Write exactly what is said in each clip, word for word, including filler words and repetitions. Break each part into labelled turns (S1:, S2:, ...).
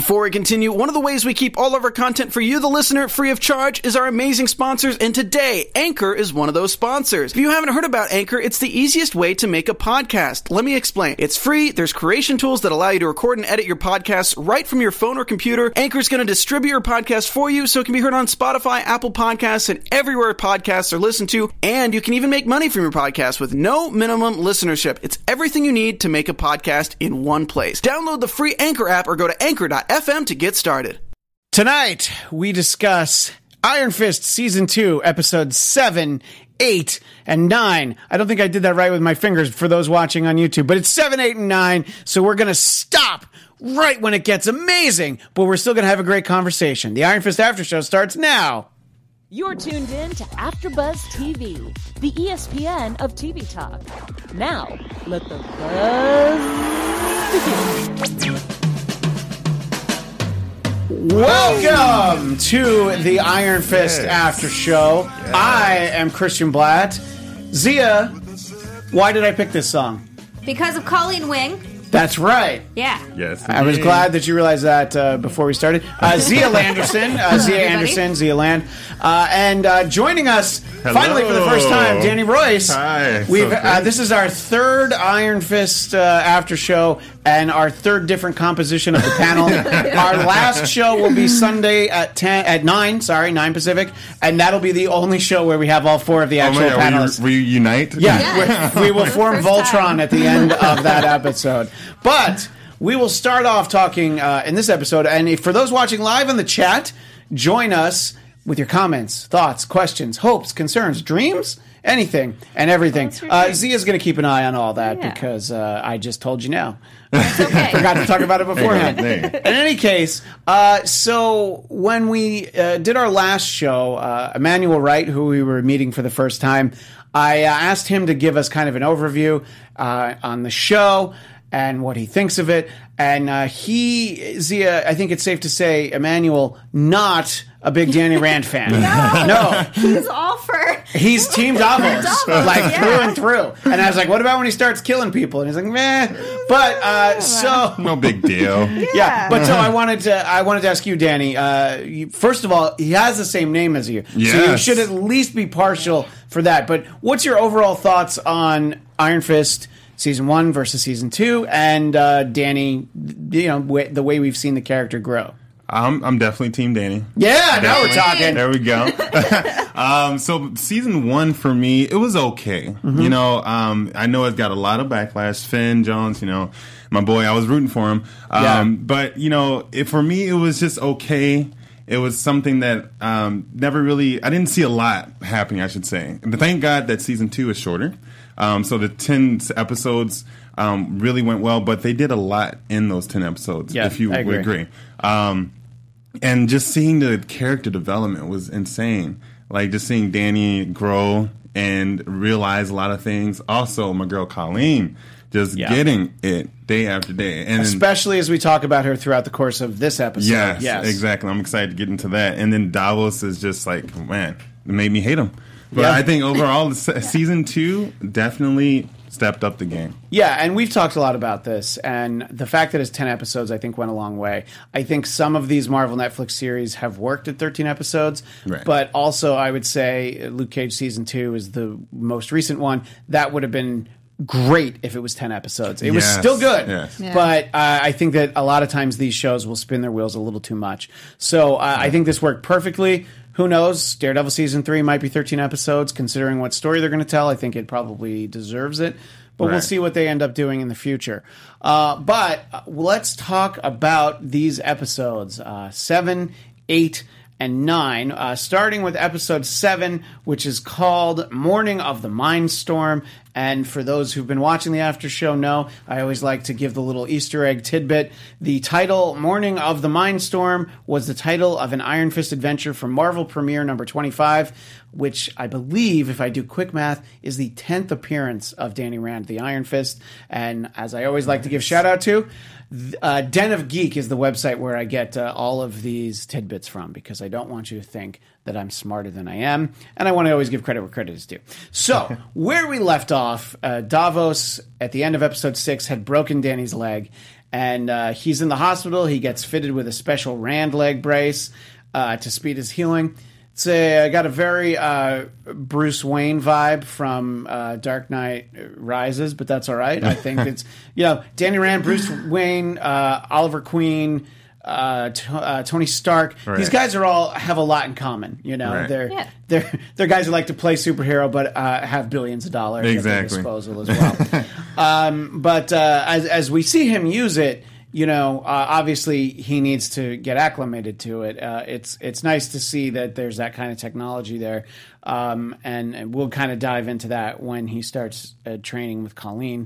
S1: Before we continue, one of the ways we keep all of our content for you, the listener, free of charge is our amazing sponsors, and today, Anchor is one of those sponsors. If you haven't heard about Anchor, it's the easiest way to make a podcast. Let me explain. It's free, there's creation tools that allow you to record and edit your podcasts right from your phone or computer. Anchor's going to distribute your podcast for you so it can be heard on Spotify, Apple Podcasts, and everywhere podcasts are listened to, and you can even make money from your podcast with no minimum listenership. It's everything you need to make a podcast in one place. Download the free Anchor app or go to anchor dot f m to get started.
S2: Tonight, we discuss Iron Fist Season two, Episodes seven, eight, and nine. I don't think I did that right with my fingers for those watching on YouTube, but it's seven, eight, and nine, so we're going to stop right when it gets amazing, but we're still going to have a great conversation. The Iron Fist After Show starts now.
S3: You're tuned in to AfterBuzz T V, the E S P N of T V talk. Now, let the buzz begin.
S2: Welcome to the Iron Fist
S4: Yes.
S2: After Show.
S4: Yes.
S2: I am Christian Blatt. Zia, why did I pick this song?
S5: Because of Colleen Wing.
S2: That's right.
S5: Yeah.
S4: Yes.
S2: I was
S4: indeed.
S2: glad that you realized that uh, before we started. Uh, Zia Landerson, uh, Zia
S5: Everybody.
S2: Anderson, Zia Land, uh, and uh, joining us
S4: Hello.
S2: finally for the first time, Danny Royce.
S4: Hi.
S2: We've
S4: So
S2: uh,
S4: great.
S2: this is our third Iron Fist uh, after show and our third different composition of the panel. Our last show will be Sunday at ten at nine. Sorry, nine Pacific, and that'll be the only show where we have all four of the
S4: Oh
S2: actual
S4: my God,
S2: panelists.
S4: we, we unite?
S2: Yeah,
S5: Yes.
S2: we, we will form
S5: First
S2: Voltron
S5: time.
S2: at the end of that episode. But we will start off talking uh, in this episode. And if, for those watching live in the chat, join us with your comments, thoughts, questions, hopes, concerns, dreams, anything and everything.
S5: What's your
S2: Uh,
S5: dream?
S2: Zia's going to keep an eye on all that
S5: Yeah.
S2: because uh, I just told you now.
S5: It's okay.
S2: Forgot to talk about it beforehand.
S4: Hey, hey.
S2: In any case, uh, so when we uh, did our last show, uh, Emmanuel Wright, who we were meeting for the first time, I uh, asked him to give us kind of an overview uh, on the show and what he thinks of it. And uh, he, Zia, I think it's safe to say, Emmanuel, not a big Danny Rand fan. No.
S5: He's all for.
S2: He's Team Davos,
S5: Davos,
S2: like
S5: yeah.
S2: through and through. And I was like, what about when he starts killing people? And he's like, meh. But uh, so
S4: No big deal.
S2: yeah, but so I wanted to I wanted to ask you, Danny. Uh, you, first of all, he has the same name as you, so you
S4: Yes.
S2: should at least be partial for that. But what's your overall thoughts on Iron Fist season one versus season two, and uh, Danny? You know, w- the way we've seen the character grow.
S4: I'm, I'm definitely Team Danny.
S2: Yeah, now we're talking.
S4: There we go. um, so season one for me, it was okay.
S2: Mm-hmm.
S4: You know, um, I know it's got a lot of backlash. Finn Jones, you know, my boy, I was rooting for him. Um,
S2: Yeah.
S4: But, you know, it, for me, it was just okay. It was something that um, never really, I didn't see a lot happening, I should say. But thank God that season two is shorter. Um, so the ten episodes um, really went well, but they did a lot in those ten episodes,
S2: Yeah,
S4: if you
S2: I agree.
S4: would agree. Um, and just seeing the character development was insane. Like, just seeing Danny grow and realize a lot of things. Also, my girl Colleen just
S2: Yeah.
S4: getting it day after day. And
S2: Especially as we talk about her throughout the course of this episode.
S4: yes,
S2: yes,
S4: exactly. I'm excited to get into that. And then Davos is just like, man, it made me hate him. But
S2: Yeah.
S4: I think overall, the se- season two definitely stepped up the game.
S2: Yeah, and we've talked a lot about this, and the fact that it's ten episodes, I think, went a long way. I think some of these Marvel Netflix series have worked at thirteen episodes,
S4: Right.
S2: but also I would say Luke Cage season two is the most recent one. That would have been great if it was ten episodes. It was
S4: Yes,
S2: still good,
S4: yes.
S5: Yeah.
S2: but uh, I think that a lot of times these shows will spin their wheels a little too much. So uh, I think this worked perfectly. Who knows? Daredevil season three might be thirteen episodes, considering what story they're going to tell. I think it probably deserves it. But we'll
S4: Right.
S2: see what they end up doing in the future. Uh, but uh, let's talk about these episodes uh, seven, eight, and nine. Uh, starting with episode seven, which is called Morning of the Mindstorm. And for those who've been watching the after show know, I always like to give the little Easter egg tidbit. The title, Morning of the Mindstorm, was the title of an Iron Fist adventure from Marvel Premiere number twenty-five, which I believe, if I do quick math, is the tenth appearance of Danny Rand, the Iron Fist. And as I always like to give shout out to, uh, Den of Geek is the website where I get uh, all of these tidbits from, because I don't want you to think that I'm smarter than I am, and I want to always give credit where credit is due. So, where we left off, uh, Davos, at the end of episode six, had broken Danny's leg, and uh, he's in the hospital. He gets fitted with a special Rand leg brace uh, to speed his healing. It's a, I got a very uh, Bruce Wayne vibe from uh, Dark Knight Rises, but that's all right. I think it's, you know, Danny Rand, Bruce Wayne, uh, Oliver Queen, uh, t- uh, Tony Stark.
S4: Right.
S2: These guys are all have a lot in common. You know,
S4: Right.
S2: they're
S5: Yeah.
S2: they're they're guys who like to play superhero, but uh, have billions of dollars at their
S4: Exactly.
S2: disposal as well. um, but uh, as as we see him use it. You know, uh, obviously he needs to get acclimated to it. Uh, it's it's nice to see that there's that kind of technology there, um, and, and we'll kind of dive into that when he starts uh, training with Colleen.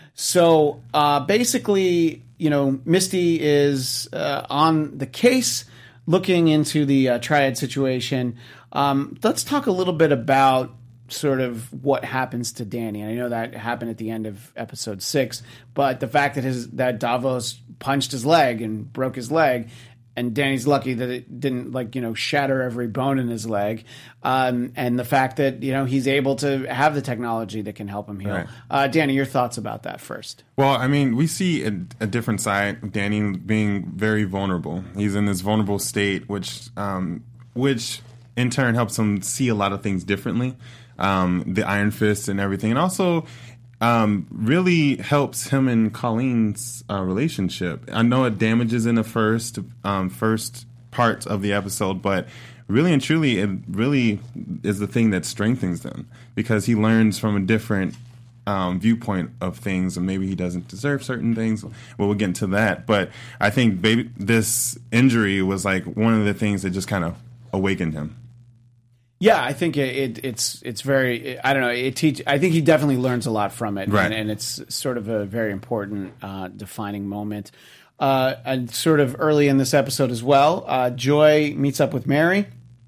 S2: So uh, basically, you know, Misty is uh, on the case, looking into the uh, triad situation. Um, let's talk a little bit about sort of what happens to Danny. And I know that happened at the end of episode six, but the fact that his that Davos punched his leg and broke his leg, and Danny's lucky that it didn't, like, you know, shatter every bone in his leg, um, and the fact that, you know, he's able to have the technology that can help him heal.
S4: Right.
S2: Uh, Danny, your thoughts about that first?
S4: Well, I mean, we see a, a different side of Danny being very vulnerable. He's in this vulnerable state, which, um, which in turn helps him see a lot of things differently. Um, the Iron Fist and everything, and also um, really helps him and Colleen's uh, relationship. I know it damages in the first um, first part of the episode, but really and truly, it really is the thing that strengthens them, because he learns from a different um, viewpoint of things, and maybe he doesn't deserve certain things. Well, we'll get into that, but I think baby, this injury was like one of the things that just kind of awakened him.
S2: Yeah, I think it, it, it's it's very. I don't know. It teach. I think he definitely learns a lot from it,
S4: Right.
S2: and, and it's sort of a very important uh, defining moment. Uh, and sort of early in this episode as well, uh, Joy meets up with Mary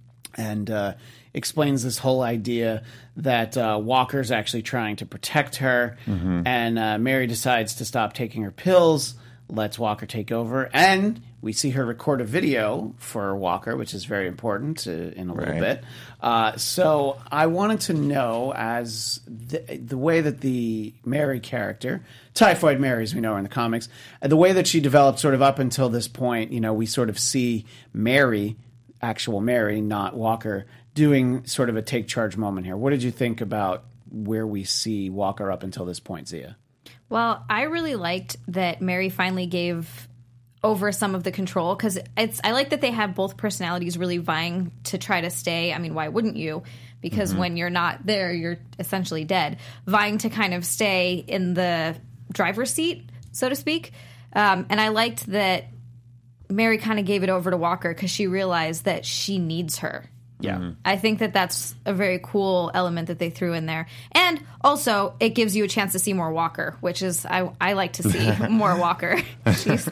S2: and uh, explains this whole idea that uh, Walker's actually trying to protect her,
S4: Mm-hmm.
S2: and uh, Mary decides to stop taking her pills, lets Walker take over, and we see her record a video for Walker, which is very important uh, in a little
S4: Right.
S2: bit. Uh, so I wanted to know, as the, the way that the Mary character, Typhoid Mary as we know her in the comics, uh, the way that she developed sort of up until this point, you know, we sort of see Mary, actual Mary, not Walker, doing sort of a take charge moment here. What did you think about where we see Walker up until this point, Zia?
S5: Well, I really liked that Mary finally gave over some of the control, because it's I like that they have both personalities really vying to try to stay. I mean, why wouldn't you? Because
S2: Mm-hmm.
S5: when you're not there, you're essentially dead. Vying to kind of stay in the driver's seat, so to speak. Um, and I liked that Mary kind of gave it over to Walker because she realized that she needs her.
S2: Yeah.
S5: I think that that's a very cool element that they threw in there. And also, it gives you a chance to see more Walker, which is, I, I like to see more Walker. She's,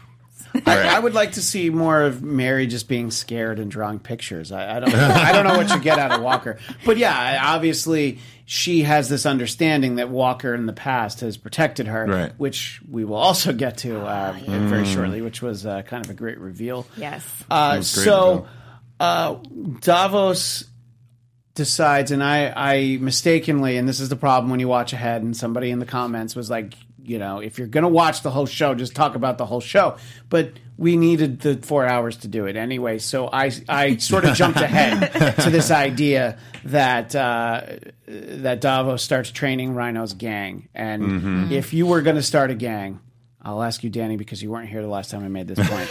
S2: I, I would like to see more of Mary just being scared and drawing pictures. I, I don't. I don't know what you get out of Walker, but yeah, obviously she has this understanding that Walker in the past has protected her,
S4: Right.
S2: which we will also get to uh, very shortly, which was uh, kind of a great reveal.
S5: yes.
S2: Uh,
S4: was great,
S2: so
S4: though.
S2: uh, Davos decides, and I, I mistakenly, and this is the problem when you watch ahead, and somebody in the comments was like, you know, if you're going to watch the whole show, just talk about the whole show. But we needed the four hours to do it anyway, so I, I sort of jumped ahead to this idea that uh, that Davos starts training Rhino's gang. And
S4: Mm-hmm.
S2: if you were going to start a gang, I'll ask you, Danny, because you weren't here the last time I made this point.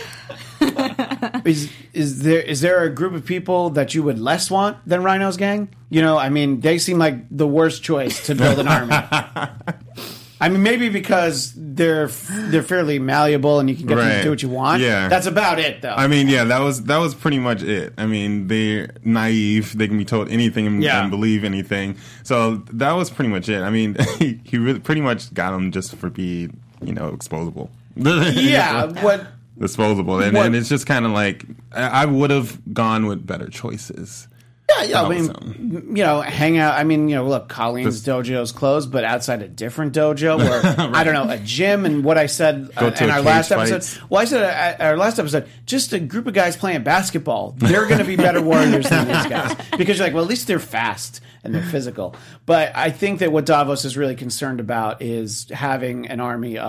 S2: Is is there is there a group of people that you would less want than Rhino's gang? You know, I mean, they seem like the worst choice to build an army. I mean, maybe because they're they're fairly malleable and you can get them to
S4: Right.
S2: do what you want.
S4: Yeah.
S2: That's about it, though.
S4: I mean, yeah, that was that was pretty much it. I mean, they're naive; they can be told anything and,
S2: Yeah.
S4: and believe anything. So that was pretty much it. I mean, he, he really pretty much got them just for being, you know, exposable.
S2: yeah, what
S4: disposable, and,
S2: What-
S4: and it's just kind of like I, I would have gone with better choices.
S2: Yeah, yeah. I
S4: That was
S2: mean, you know, hang out. I mean, you know, look, Colleen's
S4: This-
S2: dojo's closed, but outside a different dojo, or I don't know, a gym. And what I said
S4: Go
S2: uh,
S4: to
S2: in
S4: a
S2: our
S4: cage
S2: last
S4: fight.
S2: episode, well, I said at our last episode, just a group of guys playing basketball. They're going to be better warriors than these guys because you're like, well, at least they're fast and they're physical. But I think that what Davos is really concerned about is having an army of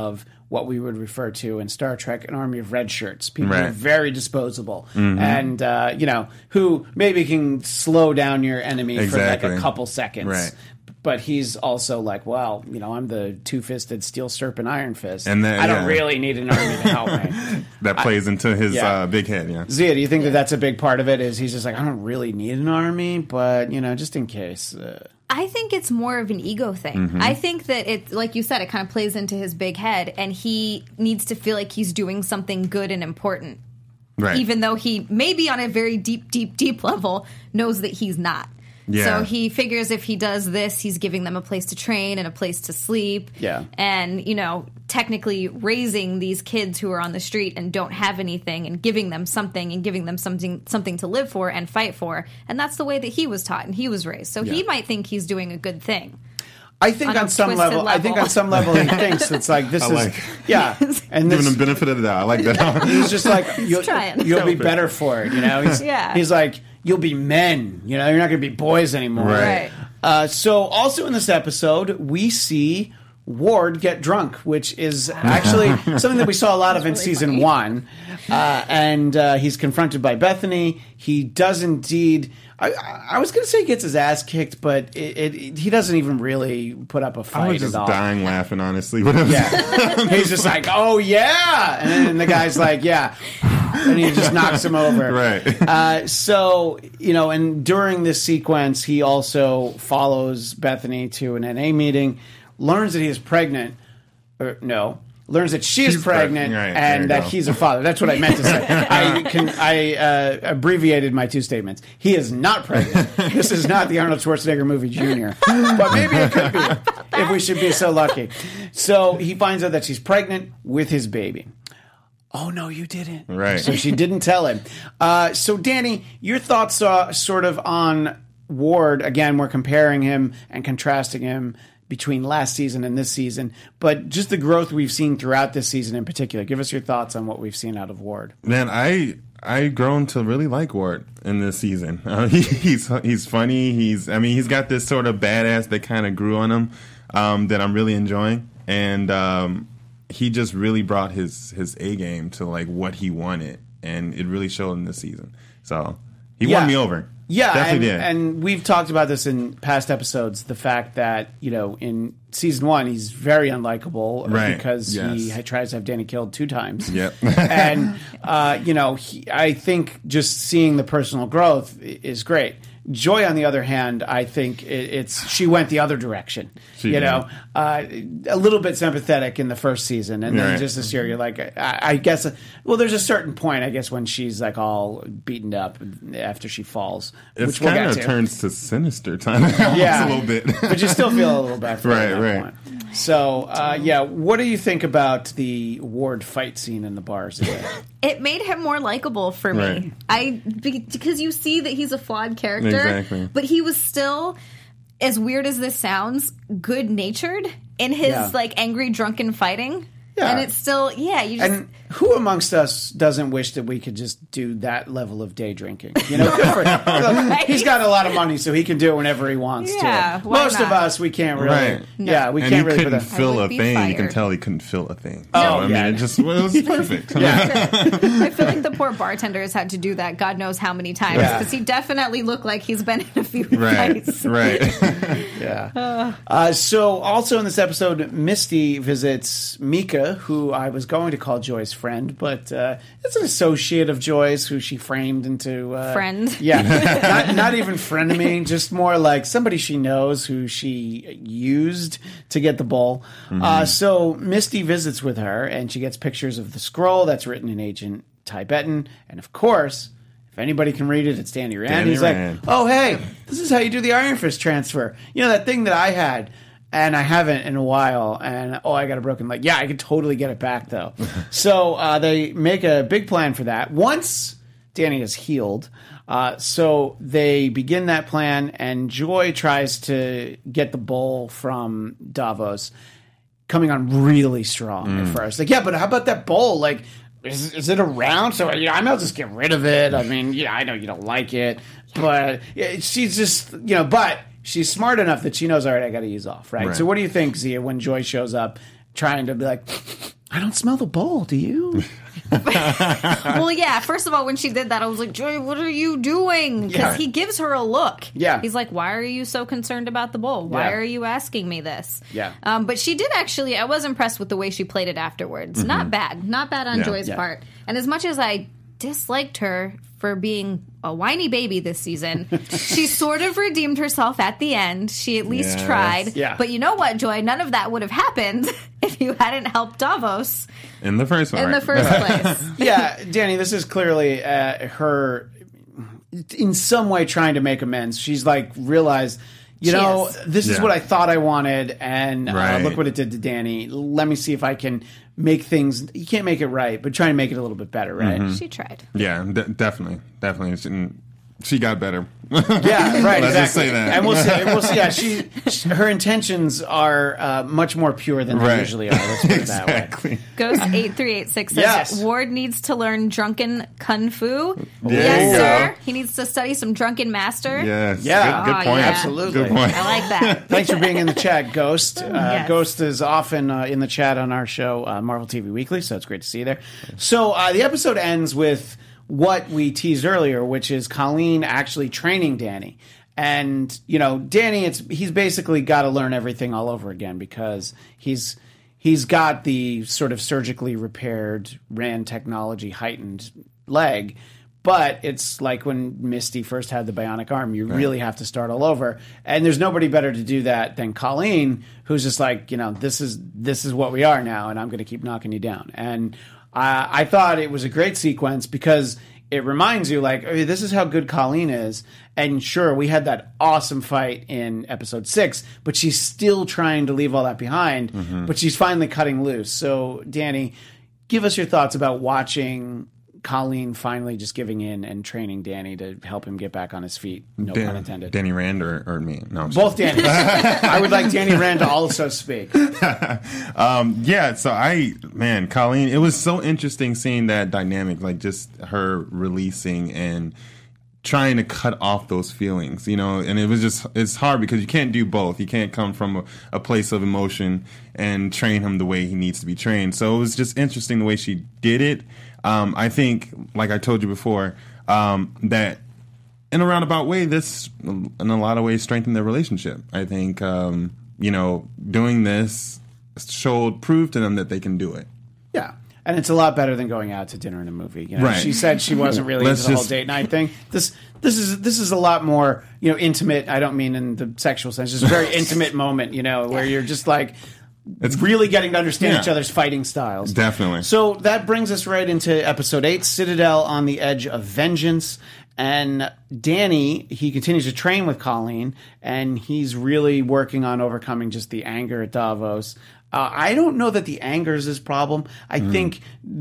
S2: what we would refer to in Star Trek an army of red shirts, people who
S4: Right.
S2: are very disposable, and uh, you know, who maybe can slow down your enemy for
S4: Exactly.
S2: like a couple seconds.
S4: Right.
S2: But he's also like, well, you know, I'm the two-fisted steel serpent Iron Fist.
S4: And that-
S2: I don't
S4: yeah.
S2: really need an army to help me.
S4: That plays into his
S2: yeah.
S4: uh, big head, yeah.
S2: Zia, do you think that that's a big part of it? Is he's just like, I don't really need an army, but you know, just in case. Uh,
S5: I think it's more of an ego thing.
S4: Mm-hmm.
S5: I think that it, like you said, it kind of plays into his big head, and he needs to feel like he's doing something good and important,
S4: Right.
S5: even though he maybe on a very deep, deep, deep level knows that he's not.
S4: Yeah.
S5: So he figures if he does this, he's giving them a place to train and a place to sleep.
S2: Yeah.
S5: And, you know, technically raising these kids who are on the street and don't have anything and giving them something and giving them something something to live for and fight for. And that's the way that he was taught and he was raised. So he
S2: Yeah.
S5: might think he's doing a good thing.
S2: I think
S5: On
S2: on,
S5: a
S2: some
S5: twisted
S2: level, I think
S5: level.
S2: on some level he thinks it's like this
S4: I
S2: is
S4: like-
S2: yeah, and
S4: Giving
S2: this,
S4: him benefit of the doubt. I like that.
S2: he's just like you'll,
S5: trying.
S2: you'll be
S4: Help it.
S2: better for it. You know, he's,
S5: Yeah.
S2: he's like you'll be men. You know, you're not going to be boys anymore.
S4: Right.
S5: Right.
S2: Uh, so also in this episode, we see Ward get drunk, which is actually something that we saw a lot of in season
S5: funny.
S2: one. Uh, and uh, he's confronted by Bethany. He does indeed. I, I was going to say he gets his ass kicked, but it, it, it- he doesn't even really put up a fight
S4: I was just
S2: at all.
S4: dying laughing, honestly. When it was-
S2: Yeah. He's just like, oh, yeah. And then the guy's like, yeah. And he just knocks him over.
S4: Right.
S2: Uh, so, you know, and during this sequence, he also follows Bethany to an N A meeting, learns that he is pregnant. Or, no. Learns that she is
S4: She's
S2: pregnant
S4: pregnant, right, there
S2: and
S4: you
S2: that
S4: go.
S2: he's a father. That's what I meant to say. I can I uh, abbreviated my two statements. He is not pregnant. This is not the Arnold Schwarzenegger movie Junior, but maybe it could be if we should be so lucky. So he finds out that she's pregnant with his baby. Oh no, you didn't.
S4: Right.
S2: So she didn't tell him. Uh, so Danny, your thoughts are sort of on Ward. Again, we're comparing him and contrasting him between last season and this season, but just the growth we've seen throughout this season in particular. Give us your thoughts on what we've seen out of Ward.
S4: Man, I I grown to really like Ward in this season. Uh, he, he's he's funny. He's I mean he's got this sort of badass that kind of grew on him um, that I'm really enjoying, and um, he just really brought his his A game to like what he wanted, and it really showed in this season. So he
S2: Yeah.
S4: won me over.
S2: Yeah,
S4: Definitely
S2: and,
S4: did.
S2: and we've talked about this in past episodes. The fact that you know in season one he's very unlikable, uh,
S4: Right,
S2: because he
S4: yes.
S2: tries to have Danny killed two times.
S4: Yep.
S2: and uh, you know, he, I think just seeing the personal growth i- is great. Joy, on the other hand, I think it, it's she went the other direction.
S4: She
S2: you
S4: did.
S2: know, uh, a little bit sympathetic in the first season, and then
S4: Right.
S2: just this year, you're like, I, I guess. Well, there's a certain point, I guess, when she's like all beaten up after she falls,
S4: It
S2: which we'll
S4: kind
S2: get
S4: of
S2: to.
S4: turns to sinister time.
S2: Yeah.
S4: a little bit.
S2: But you still feel a little bad for her
S4: Right,
S2: at that
S4: right.
S2: point. So, uh, yeah, what do you think about the Ward fight scene in the bars?
S5: It made him more likable for me.
S4: Right.
S5: I be- because you see that he's a flawed character,
S4: Exactly.
S5: but he was still, as weird as this sounds, good natured in his
S2: Yeah.
S5: like angry, drunken fighting.
S2: Yeah.
S5: And it's still, yeah, you just.
S2: And who amongst us doesn't wish that we could just do that level of day drinking? You know, good for him. Look, he's got a lot of money, so he can do it whenever he wants
S5: Yeah,
S2: to.
S5: why
S2: Most of
S5: not?
S2: us, we can't really.
S4: Right.
S2: Yeah, we
S4: and
S2: can't
S4: he
S2: really.
S4: couldn't
S2: put that-
S4: feel
S5: I
S4: a
S5: would be
S4: thing. You can
S5: fired.
S4: tell he couldn't feel a thing.
S2: Oh,
S4: so, I mean,
S2: yeah.
S4: it just it was perfect.
S5: I feel like the poor bartender has had to do that God knows how many times
S2: Yeah.
S5: because he definitely looked like he's been in a few
S4: Right,
S5: fights.
S4: right.
S2: Yeah. Uh, so, also in this episode, Misty visits Mika, who I was going to call Joy's friend, but uh, it's an associate of Joy's who she framed into uh,
S5: Friend.
S2: Yeah, not, not even frenemy, just more like somebody she knows who she used to get the bowl. Uh, so, Misty visits with her, and she gets pictures of the scroll that's written in ancient Tibetan, and of course. If anybody can read it, it's Danny Rand.
S4: Danny
S2: He's
S4: Rand.
S2: like, oh, hey, this is how you do the Iron Fist transfer. You know, that thing that I had, and I haven't in a while, and, oh, I got a broken leg. Yeah, I could totally get it back, though. So uh, they make a big plan for that. Once Danny is healed, uh, so they begin that plan, and Joy tries to get the bowl from Davos, coming on really strong at first. Like, yeah, but how about that bowl? Like, Is, is it around? So you know, I might as well just get rid of it. I mean, yeah, I know you don't like it, but yeah, she's just, you know, but she's smart enough that she knows, all right, I got to use off, right?
S4: Right.
S2: So what do you think, Zia, when Joy shows up trying to be like, I don't smell the bowl, do you?
S5: Well, yeah, first of all, when she did that, I was like, Joy, what are you doing? Because
S2: Yeah.
S5: he gives her a look.
S2: Yeah.
S5: He's like, why are you so concerned about the bowl? Why
S2: Yeah.
S5: are you asking me this?
S2: Yeah.
S5: Um, but she did actually, I was impressed with the way she played it afterwards. Not bad. Not bad on
S4: Yeah.
S5: Joy's
S2: Yeah.
S5: part. And as much as I disliked her for being a whiny baby this season, she sort of redeemed herself at the end. She at least
S4: Yes.
S5: tried.
S2: Yeah.
S5: But you know what, Joy? None of that would have happened if you hadn't helped Davos
S4: In the first one.
S5: in the
S4: right?
S5: first place.
S2: Yeah, Danny, this is clearly uh, her in some way trying to make amends. She's like realized, you
S5: She
S2: know,
S5: is.
S2: this is
S4: Yeah.
S2: what I thought I wanted, and uh,
S4: Right.
S2: look what it did to Danny. Let me see if I can make things. You can't make it right, but try and make it a little bit better, right?
S5: She tried.
S4: Yeah, de- definitely. Definitely. She, she got better.
S2: Yeah, right.
S4: Let's
S2: exactly.
S4: just say that.
S2: and we'll see. And we'll see. Yeah, she, she her intentions are uh, much more pure than they
S4: Right.
S2: usually are. Let's put it that way.
S4: Exactly.
S5: Ghost eight three eight six says
S2: Yes.
S5: Ward needs to learn drunken kung fu.
S4: There
S5: yes,
S4: you
S5: sir.
S4: go.
S5: He needs to study some drunken master.
S4: Yes.
S2: Yeah.
S4: Good, good
S5: Oh,
S4: point.
S5: yeah.
S2: Absolutely.
S4: Good point.
S5: I like that.
S2: Thanks for being in the chat, Ghost. Uh,
S5: Yes.
S2: Ghost is often uh, in the chat on our show, uh, Marvel T V Weekly, so it's great to see you there. So uh, the episode ends with what we teased earlier, which is Colleen actually training Danny. And, you know, Danny, it's he's basically got to learn everything all over again because he's he's got the sort of surgically repaired Rand technology heightened leg. But it's like when Misty first had the bionic arm. You really have to start all over. And there's nobody better to do that than Colleen, who's just like, you know, this is this is what we are now, and I'm going to keep knocking you down. And I, I thought it was a great sequence because it reminds you, like, oh, this is how good Colleen is. And sure, we had that awesome fight in episode six, but she's still trying to leave all that behind.
S4: Mm-hmm.
S2: But she's finally cutting loose. So, Danny, give us your thoughts about watching Colleen finally just giving in and training Danny to help him get back on his feet. No
S4: Dan-
S2: pun intended.
S4: Danny Rand or, or me? No. I'm
S2: Both Dannys. I would like Danny Rand to also speak.
S4: Um, yeah, so I, man, Colleen, it was so interesting seeing that dynamic, like just her releasing and trying to cut off those feelings, you know, and it was just, it's hard because you can't do both. You can't come from a, a place of emotion and train him the way he needs to be trained. So it was just interesting the way she did it. Um, I think, like I told you before, um, that in a roundabout way, this, in a lot of ways, strengthened their relationship. I think, um, you know, doing this showed, proved to them that they can do it.
S2: Yeah. And it's a lot better than going out to dinner and a movie. You know,
S4: Right.
S2: she said she wasn't really
S4: Let's
S2: into the whole
S4: just-
S2: date night thing. This this is this is a lot more, you know, intimate. I don't mean in the sexual sense. Just a very intimate moment, you know, where you're just like it's really getting to understand
S4: Yeah.
S2: each other's fighting styles.
S4: Definitely.
S2: So that brings us right into episode eight, Citadel on the Edge of Vengeance. And Danny, he continues to train with Colleen, and he's really working on overcoming just the anger at Davos. Uh, I don't know that the anger is his problem. I
S4: Mm.
S2: think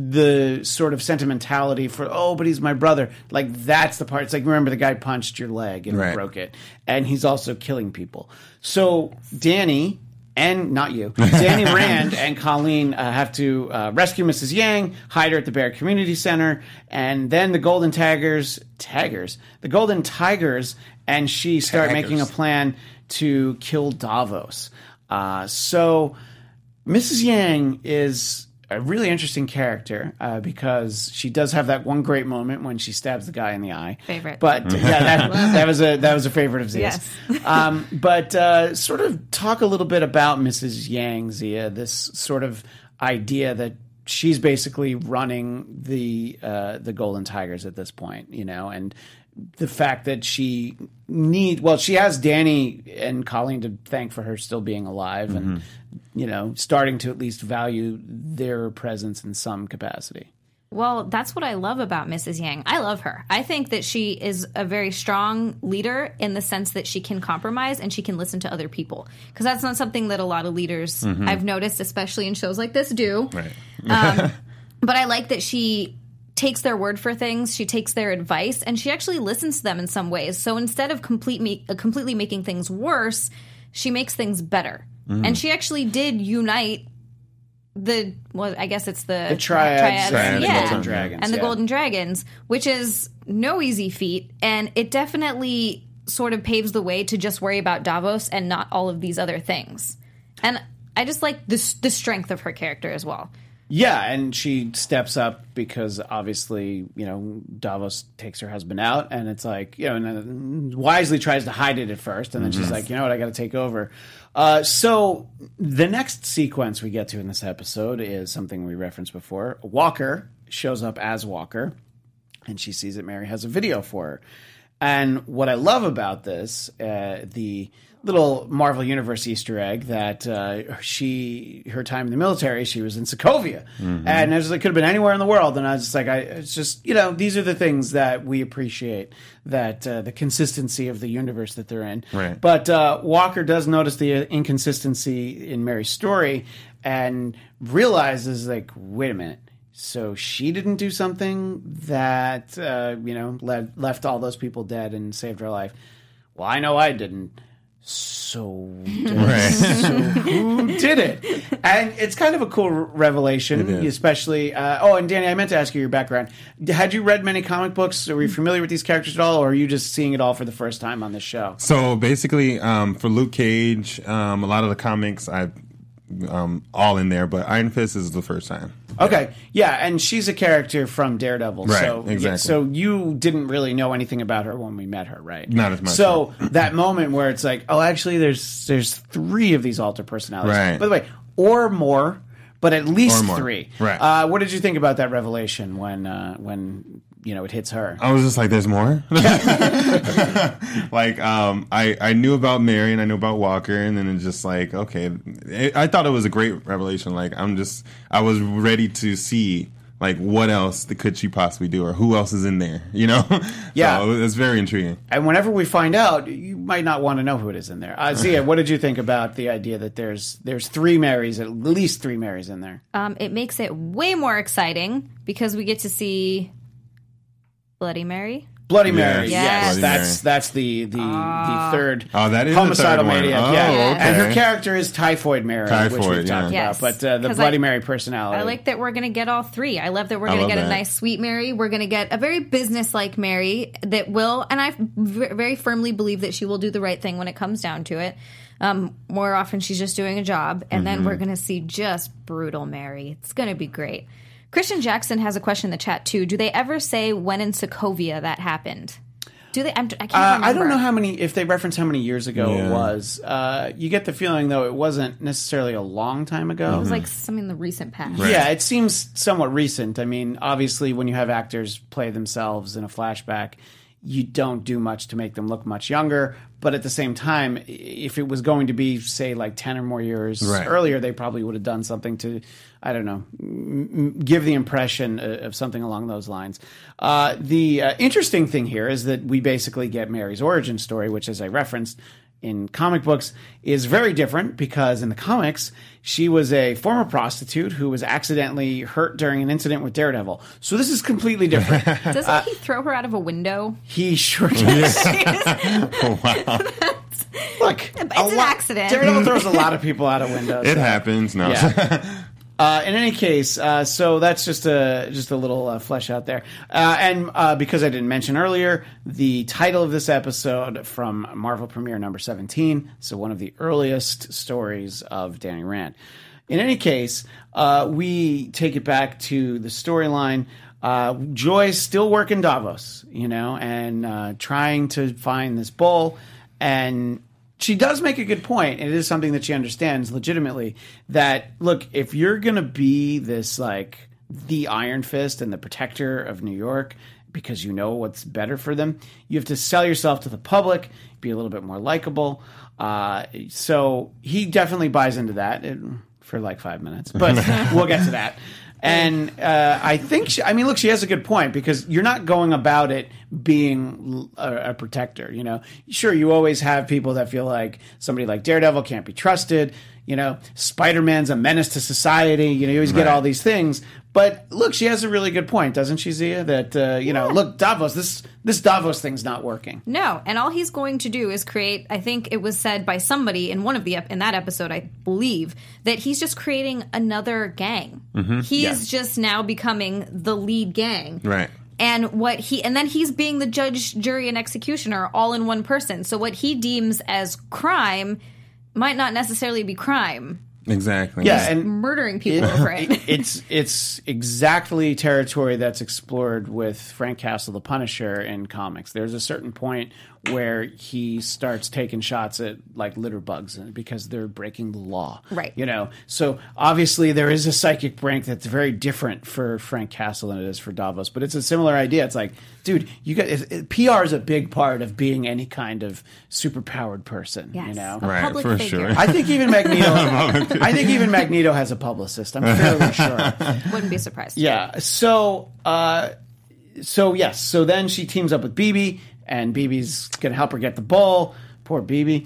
S2: the sort of sentimentality for, oh, but he's my brother, like that's the part. It's like, remember the guy punched your leg and
S4: Right.
S2: broke it. And he's also killing people. So Danny, and not you, Danny Rand and Colleen uh, have to uh, rescue Missus Yang, hide her at the Bear Community Center, and then the Golden Tigers, Tigers, the Golden Tigers, and she start
S4: Tigers.
S2: making a plan to kill Davos. Uh, so Missus Yang is a really interesting character uh, because she does have that one great moment when she stabs the guy in the eye.
S5: Favorite.
S2: But yeah, that, that was a that was a favorite of Zia's.
S5: Yes.
S2: um, but uh, sort of talk a little bit about Missus Yang, Zia. This sort of idea that she's basically running the uh, the Golden Tigers at this point, you know, and the fact that she need well, she has Danny and Colleen to thank for her still being alive and you know starting to at least value their presence in some capacity.
S5: Well, that's what I love about Missus Yang. I love her. I think that she is a very strong leader in the sense that she can compromise and she can listen to other people. Because that's not something that a lot of leaders I've noticed, especially in shows like this, do.
S4: Right.
S5: Um, but I like that she takes their word for things, she takes their advice, and she actually listens to them in some ways. So instead of complete me- uh, completely making things worse, she makes things better. And she actually did unite the, well, I guess it's the,
S2: The triads,
S4: and the
S5: yeah,
S2: Golden Dragons,
S5: and the
S2: yeah.
S5: Golden Dragons, which is no easy feat, and it definitely sort of paves the way to just worry about Davos and not all of these other things. And I just like the the strength of her character as well.
S2: Yeah, and she steps up because obviously, you know, Davos takes her husband out, and it's like, you know, and wisely tries to hide it at first, and then she's like, you know what, I got to take over. Uh, so the next sequence we get to in this episode is something we referenced before. Walker shows up as Walker, and she sees that Mary has a video for her. And what I love about this, uh, the little Marvel Universe Easter egg that uh, she, her time in the military, she was in Sokovia. Mm-hmm. And it, was, it could have been anywhere in the world. And I was just like, I, it's just, you know, these are the things that we appreciate, that uh, the consistency of the universe that they're in.
S4: Right.
S2: But uh, Walker does notice the inconsistency in Mary's story and realizes, like, wait a minute. So she didn't do something that, uh, you know, le- left all those people dead and saved her life. Well, I know I didn't. So,
S4: right.
S2: so who did it? And it's kind of a cool revelation, especially. Uh, oh, and Danny, I meant to ask you your background. Had you read many comic books? Were you familiar with these characters at all, or are you just seeing it all for the first time on this show?
S4: So basically, um, for Luke Cage, um, a lot of the comics I've um, all in there, but Iron Fist is the first time.
S2: Okay, yeah, and she's a character from Daredevil,
S4: right?
S2: So,
S4: exactly.
S2: Yeah, so you didn't really know anything about her when we met her, right?
S4: Not as much.
S2: So that moment where it's like, oh, actually, there's there's three of these alter personalities,
S4: right?
S2: By the way, or more, but at least three,
S4: right?
S2: Uh, what did you think about that revelation when uh, when you know it hits her?
S4: I was just like, there's more. Like, um, I I knew about Mary and I knew about Walker, and then it's just like, okay, it, I thought it was a great revelation. Like, I'm just, I was ready to see, like, what else could she possibly do, or who else is in there, you know?
S2: Yeah,
S4: so it's very intriguing.
S2: And whenever we find out, you might not want to know who it is in there. Uh, Zia, what did you think about the idea that there's there's three Marys, at least three Marys in there?
S5: Um, it makes it way more exciting because we get to see Bloody Mary.
S2: Bloody Mary, yes,
S5: yes.
S2: yes. that's Mary. That's the the, uh, the third
S4: oh, that is
S2: homicidal
S4: the third
S2: maniac.
S4: Oh,
S2: yeah,
S4: okay.
S2: And her character is Typhoid Mary,
S4: Typhoid,
S2: which we've
S4: yeah.
S2: talked
S5: yes.
S2: about. But uh, the Bloody
S5: I,
S2: Mary personality.
S5: I like that we're going to get all three. I love that we're going to get
S4: that.
S5: a nice sweet Mary. We're going to get a very business-like Mary that will, and I very firmly believe that she will do the right thing when it comes down to it. Um, more often, she's just doing a job, and mm-hmm. then we're going to see just brutal Mary. It's going to be great. Christian Jackson has a question in the chat too. Do they ever say when in Sokovia that happened? Do they? I'm, I can't
S2: uh,
S5: remember.
S2: I don't know how many. If they reference how many years ago
S4: yeah.
S2: it was, uh, you get the feeling though it wasn't necessarily a long time ago.
S5: It was like something in the recent past.
S4: Right.
S2: Yeah, it seems somewhat recent. I mean, obviously, when you have actors play themselves in a flashback, you don't do much to make them look much younger. But at the same time, if it was going to be, say, like ten or more years
S4: right.
S2: earlier, they probably would have done something to, I don't know, m- give the impression of something along those lines. Uh, the uh, interesting thing here is that we basically get Mary's origin story, which, as I referenced, in comic books is very different because in the comics, she was a former prostitute who was accidentally hurt during an incident with Daredevil. So this is completely different.
S5: Doesn't uh, he throw her out of a window?
S2: He sure does.
S4: Oh, wow.
S2: Look,
S5: it's an
S2: lot,
S5: accident.
S2: Daredevil throws a lot of people out of windows.
S4: It
S2: so.
S4: happens. No.
S2: Yeah. Uh, in any case, uh, so that's just a just a little uh, flesh out there. Uh, and uh, because I didn't mention earlier, the title of this episode from Marvel Premiere number seventeen, so one of the earliest stories of Danny Rand. In any case, uh, we take it back to the storyline. Uh, Joy's still working Davos, you know, and uh, trying to find this bull, and she does make a good point, and it is something that she understands legitimately, that, look, if you're going to be this, like, the Iron Fist and the protector of New York because you know what's better for them, you have to sell yourself to the public, be a little bit more likable. Uh, so he definitely buys into that it, for, like, five minutes, but we'll get to that. And uh, I think, she, I mean, look, she has a good point because you're not going about it being a, a protector, you know. Sure, you always have people that feel like somebody like Daredevil can't be trusted. You know, Spider-Man's a menace to society. You know, you always get
S4: right.
S2: all these things. But look, she has a really good point, doesn't she, Zia? That, uh, you know, look, Davos, this this Davos thing's not working.
S5: No, and all he's going to do is create, I think it was said by somebody in one of the, in that episode, I believe, that he's just creating another gang. Mm-hmm. He is yeah. just now becoming the lead gang.
S4: Right.
S5: And what he, and then he's being the judge, jury, and executioner all in one person. So what he deems as crime might not necessarily be crime.
S4: Exactly.
S2: Yeah, and
S5: murdering people over it.
S2: it's it's exactly territory that's explored with Frank Castle, the Punisher, in comics. There's a certain point where he starts taking shots at like litter bugs because they're breaking the law.
S5: Right.
S2: You know, so obviously there is a psychic break that's very different for Frank Castle than it is for Davos, but it's a similar idea. It's like, dude, you got it, it, P R is a big part of being any kind of superpowered person.
S5: Yes.
S2: You know,
S5: A
S4: Right,
S5: public
S4: for
S5: figure.
S4: sure.
S2: I think even Magneto. I think even Magneto has a publicist. I'm fairly sure.
S5: Wouldn't be surprised.
S2: Yeah. So, uh, so yes. So then she teams up with B B, and B B's gonna help her get the bowl. Poor B B.
S4: B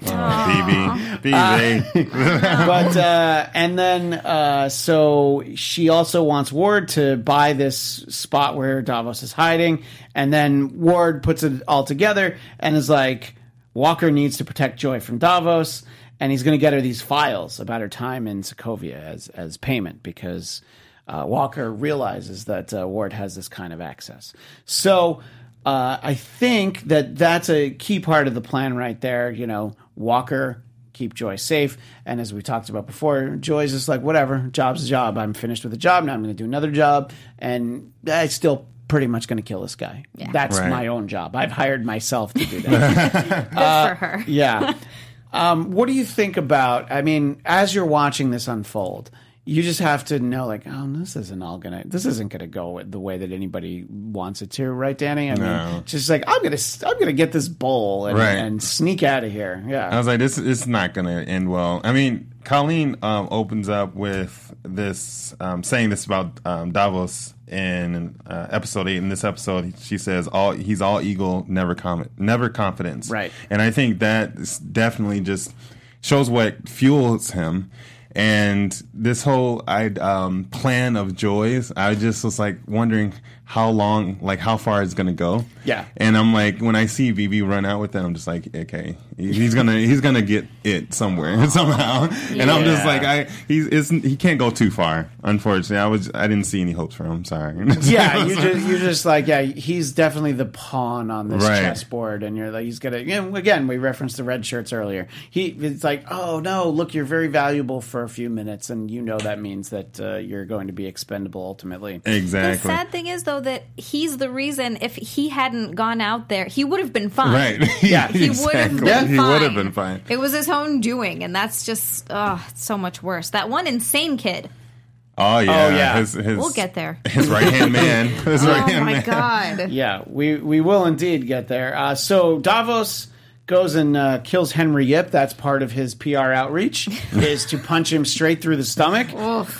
S4: B. B B.
S2: But uh, and then uh, so she also wants Ward to buy this spot where Davos is hiding, and then Ward puts it all together and is like, Walker needs to protect Joy from Davos, and he's going to get her these files about her time in Sokovia as as payment because uh, Walker realizes that uh, Ward has this kind of access. So. Uh, I think that that's a key part of the plan right there. You know, Walker, keep Joy safe. And as we talked about before, Joy's just like, whatever, job's a job. I'm finished with a job. Now I'm going to do another job. And I still pretty much going to kill this guy.
S5: Yeah.
S2: That's
S4: Right.
S2: my own job. I've hired myself to do that.
S5: Good for her.
S2: Yeah. Um, what do you think about, I mean, as you're watching this unfold, you just have to know, like, oh, this isn't all gonna, this isn't gonna go the way that anybody wants it to, right, Danny? I mean,
S4: No.
S2: just like I'm gonna, I'm gonna get this bowl and,
S4: Right.
S2: and sneak out of here.
S4: I
S2: Yeah,
S4: was like, this is not going to end well. I mean, Colleen um, opens up with this, um, saying this about um, Davos in uh, episode eight. In this episode, she says, "All he's all ego, never comment, never confidence."
S2: Right.
S4: And I think that is definitely just shows what fuels him. And this whole I um, plan of Joy's, I just was like wondering how long, like how far it's gonna go.
S2: Yeah.
S4: And I'm like, when I see B B run out with it, I'm just like, okay, he's gonna he's gonna get it somewhere somehow. And I'm just
S2: Yeah.
S4: like, I he's isn't he can't go too far. Unfortunately, I was I didn't see any hopes for him. Sorry.
S2: yeah. You just, you're just like, yeah, he's definitely the pawn on this
S4: Right.
S2: chessboard, and you're like, he's gonna. You know, again, we referenced the red shirts earlier. He, it's like, oh no, look, you're very valuable for a few minutes, and you know that means that uh, you're going to be expendable ultimately.
S4: Exactly.
S5: The sad thing is, though, that he's the reason. If he hadn't gone out there, he would have been fine.
S4: Right.
S2: Yeah,
S5: He would have
S4: Exactly.
S5: been
S4: He
S5: fine.
S4: would have been fine.
S5: It was his own doing, and that's just oh, it's so much worse. That one insane kid.
S4: Oh yeah.
S2: Oh, yeah.
S4: His, his,
S5: We'll get there.
S4: His right hand man. His
S5: Oh
S4: right hand
S5: my
S4: man.
S5: god.
S2: Yeah, we we will indeed get there. Uh, so Davos goes and uh, kills Henry Yip. That's part of his P R outreach, is to punch him straight through the stomach.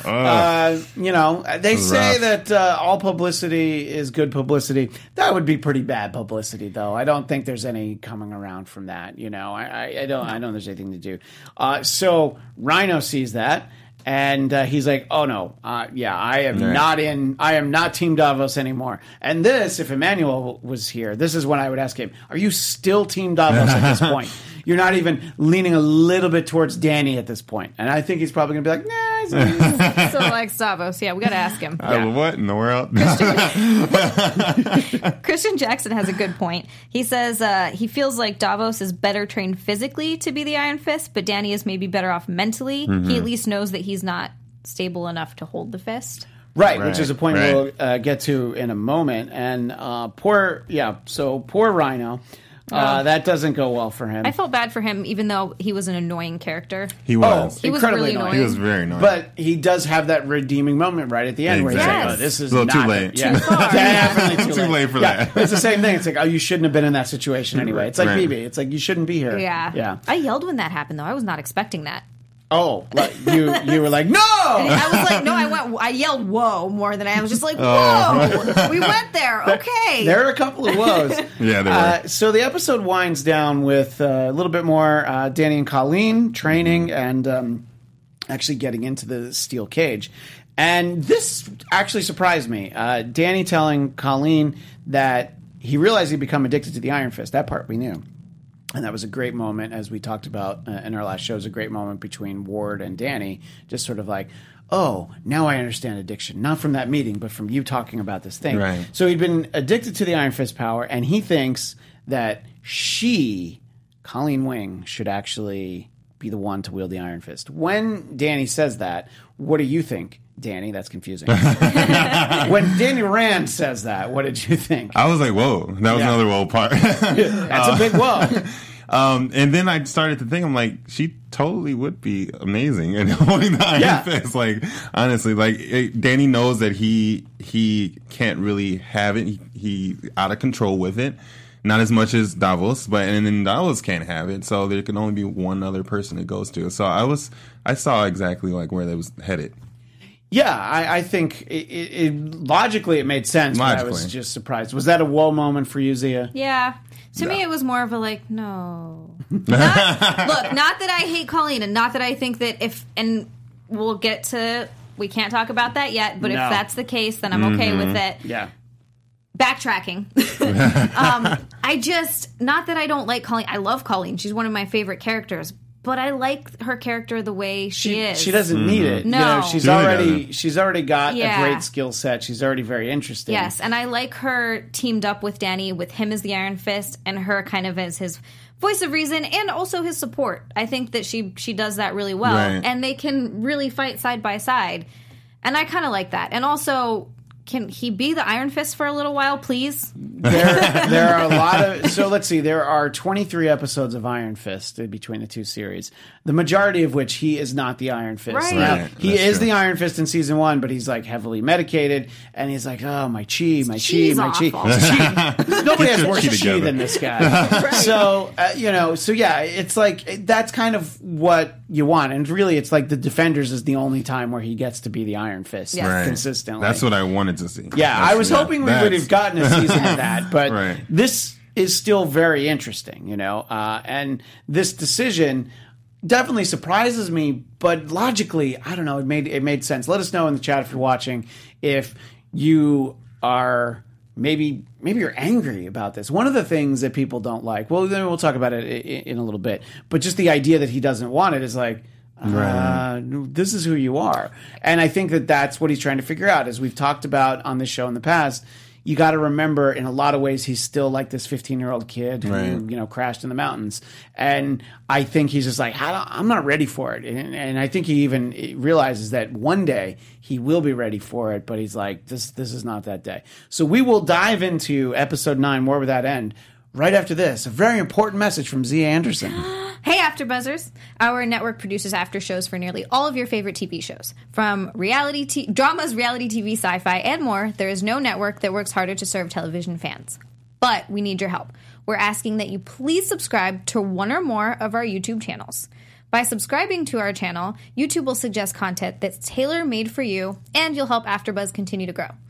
S2: Uh, you know, they say
S4: Rough.
S2: that uh, all publicity is good publicity. That would be pretty bad publicity, though. I don't think there's any coming around from that. You know, I, I, I don't. I don't think there's anything to do. Uh, so Rhino sees that. And uh, he's like, "Oh no, uh, yeah, I am
S4: Right.
S2: not in. I am not Team Davos anymore." And this, if Emmanuel was here, this is when I would ask him, "Are you still Team Davos at this point? You're not even leaning a little bit towards Danny at this point." And I think he's probably going to be like, "Nah." He's,
S5: So like Davos, yeah, we got to ask him.
S4: Uh, what in the world?
S5: Christian Jackson has a good point. He says uh, he feels like Davos is better trained physically to be the Iron Fist, but Danny is maybe better off mentally.
S4: Mm-hmm.
S5: He at least knows that he's not stable enough to hold the fist.
S2: right,
S4: Right,
S2: which is a point
S4: right.
S2: we'll uh, get to in a moment. And uh, poor, yeah, so poor Rhino. Uh, that doesn't go well for him.
S5: I felt bad for him, even though he was an annoying character.
S4: He was.
S5: He was
S2: incredibly
S5: really
S2: annoying.
S4: He was very annoying.
S2: But he does have that redeeming moment right at the end where he's
S4: Exactly.
S2: like, "Oh, this is
S4: A little too
S2: not
S4: late.
S2: Yeah.
S4: Too
S5: far.
S2: Definitely too,
S4: Too
S2: late.
S4: late for
S2: Yeah,
S4: that.
S2: it's the same thing. It's like, oh, you shouldn't have been in that situation anyway. It's like
S4: Right.
S2: B B. It's like you shouldn't be here.
S5: Yeah.
S2: yeah.
S5: I yelled when that happened, though. I was not expecting that.
S2: Oh, like you you were like, no.
S5: I was like, no, I went, I yelled, whoa, more than I was just like, whoa,
S4: Oh.
S5: we went there. Okay.
S2: There are a couple of woes.
S4: Yeah, there
S2: Uh,
S4: were.
S2: so the episode winds down with uh, a little bit more uh, Danny and Colleen training and um, actually getting into the steel cage. And this actually surprised me. Uh, Danny telling Colleen that he realized he'd become addicted to the Iron Fist. That part we knew. And that was a great moment, as we talked about uh, in our last show, it was a great moment between Ward and Danny, just sort of like, oh, now I understand addiction. Not from that meeting, but from you talking about this thing.
S4: Right.
S2: So he'd been addicted to the Iron Fist power, and he thinks that she, Colleen Wing, should actually be the one to wield the Iron Fist. When Danny says that, what do you think, Danny? That's confusing. When Danny Rand says that, what did you think?
S4: I was like, whoa, that was
S2: Yeah.
S4: another whoa part.
S2: That's a big whoa.
S4: Um, and then I started to think, I'm like, she totally would be amazing in holding the Iron
S2: Yeah.
S4: Fist. Like, honestly, like it, Danny knows that he he can't really have it. He, he out of control with it. Not as much as Davos, but and then Davos can't have it. So there can only be one other person it goes to. So I was I saw exactly like where they was headed.
S2: Yeah, I, I think it, it, it logically it made sense. But I was
S4: Logically.
S2: just surprised. Was that a whoa moment for you, Zia?
S5: Yeah. To me, it was more of a like, no. Not, look, not that I hate Colleen, and not that I think that if, and we'll get to, we can't talk about that yet, but
S2: No.
S5: if that's the case, then I'm okay with it.
S2: Yeah.
S5: Backtracking. um, I just, not that I don't like Colleen. I love Colleen. She's one of my favorite characters. But I like her character the way she,
S2: She,
S5: is.
S2: she doesn't need it. You
S5: No.
S2: know, she's
S4: She really
S2: already
S4: doesn't.
S2: she's already got
S5: Yeah.
S2: a great skill set. She's already very interesting.
S5: Yes, and I like her teamed up with Danny, with him as the Iron Fist, and her kind of as his voice of reason, and also his support. I think that she she does that really well,
S4: Right.
S5: and they can really fight side by side. And I kind of like that. And also, can he be the Iron Fist for a little while, please?
S2: There, there are a lot of. So let's see. There are twenty-three episodes of Iron Fist between the two series. The majority of which he is not the Iron Fist.
S5: Right.
S2: Now,
S4: Right,
S2: he
S4: that's
S2: is
S4: true.
S2: the Iron Fist in season one, but he's like heavily medicated, and he's like, "Oh, my chi, my chi,
S5: Chi's
S2: my chi."
S5: awful.
S2: Chi. Nobody has
S4: your
S2: worse
S4: chi
S2: chi
S4: together.
S2: than this guy. So uh, you know, so yeah, it's like that's kind of what you want, and really, it's like the Defenders is the only time where he gets to be the Iron Fist
S5: Yes.
S4: Right.
S2: consistently.
S4: That's what I wanted to see.
S2: Yeah,
S4: That's-
S2: I was hoping we would
S4: that's-
S2: have gotten a season of that, but
S4: Right.
S2: this is still very interesting, you know. Uh, and this decision definitely surprises me, but logically, I don't know. It made it made sense. Let us know in the chat if you're watching if you are maybe maybe you're angry about this. One of the things that people don't like. Well, then we'll talk about it in, in a little bit. But just the idea that he doesn't want it is like. Uh, this is who you are. And I think that that's what he's trying to figure out. As we've talked about on this show in the past, you got to remember in a lot of ways he's still like this fifteen-year-old kid who,
S4: Right.
S2: you know, crashed in the mountains. And I think he's just like, I don't, I'm not ready for it. And, and I think he even realizes that one day he will be ready for it, but he's like, this, this is not that day. So we will dive into episode nine, More Without End, right after this. A very important message from Zia Anderson.
S5: Hey, AfterBuzzers! Our network produces after shows for nearly all of your favorite T V shows. From reality t- dramas, reality T V, sci-fi, and more, there is no network that works harder to serve television fans. But we need your help. We're asking that you please subscribe to one or more of our YouTube channels. By subscribing to our channel, YouTube will suggest content that's tailor-made for you, and you'll help AfterBuzz continue to grow.